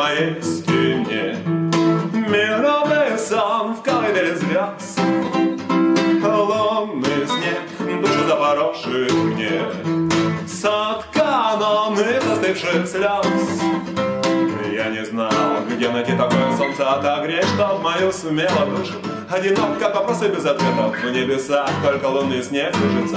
моей стене. Мировый сон в колыбели звезд, лунный снег, душу запорошит мне, соткан из застывших слез. Я не знал, где найти такое солнце отогреть, чтоб мою смело душу одинок, как вопросы без ответов в небесах, только лунный снег движется.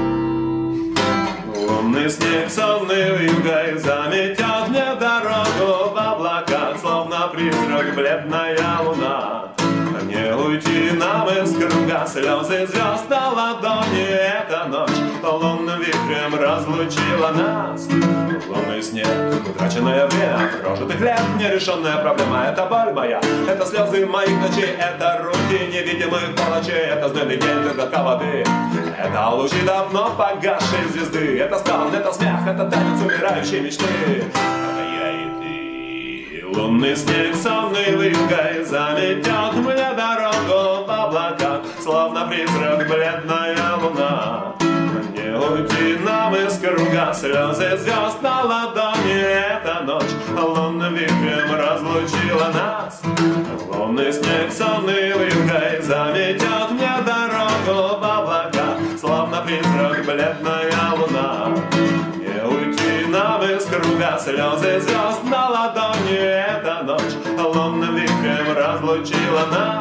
Лунный снег сонный югой заметет мне дорогу в облаках, словно призрак бледная луна. Не уйти нам из круга слезы звезд на ладони. Эта ночь лунным вихрем разлучила нас. Лунный снег, утраченное время прожитых лет, нерешенная проблема. Это боль моя, это слезы моих ночей, это руки невидимых палачей, это знойный день без глотка воды, это лучи давно погасшей звезды, это стон, это смех, это танец умирающей мечты. Это я и ты. Лунный снег сонный вьюгой заметет мне дорогу в облаках, словно призрак бледная луна. Не уйти нам из круга слезы звезд на ладони. Эта ночь лунным вихрем разлучила нас. Лунный снег сонный вьюгой заметет мне дорогу в облаках, словно призрак бледная луна. Не уйти нам из круга слезы звезд на ладони. Эта ночь лунным вихрем разлучила нас.